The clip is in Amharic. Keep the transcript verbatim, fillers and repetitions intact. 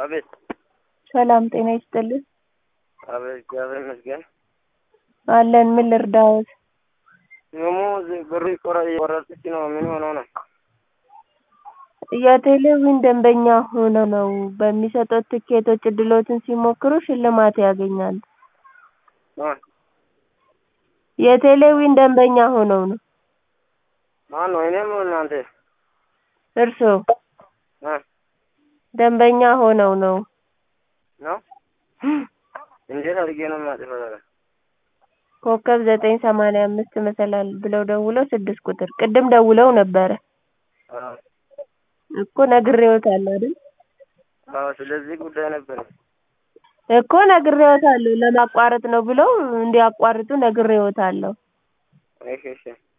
አቤት ሰላም ጤና ይስጥልኝ። አቤት እግዚአብሔር ይመስገን። አለን ምን ልርዳዎት? ደሞዝ ብር እየቆረጠች ነው። ምን ሆኖ ነው? የቴሌቪዥን ደንበኛ ሆነው ነው። በሚሰጡት ትኬቶች እድልዎትን ሲሞክሩ ሽልማት ያገኛሉ። ማን የቴሌቪዥን ደንበኛ ሆነው ነው። ማነው? እኔም እናንተ? እርስዎ እ ደንበኛ ሆነው ነው። ነው እንዴት አድርጌ ነው የማጥፈው ታዲያ? ኮከብ ዘጠኝ ሰማንያ አምስት መሰላል ብለው ደውለው ስድስት ቁጥር ቅድም ደውለው ነበረ አዎ እኮ ነግሬዎታለሁ አይደል? አዎ ስለዚህ ጉዳይ ነበር እኮ ነግሬዎታለሁ። ለማቋረጥ ነው ብለው እንዲያቋርጡ ነግሬዎታለሁ። እሺ እሺ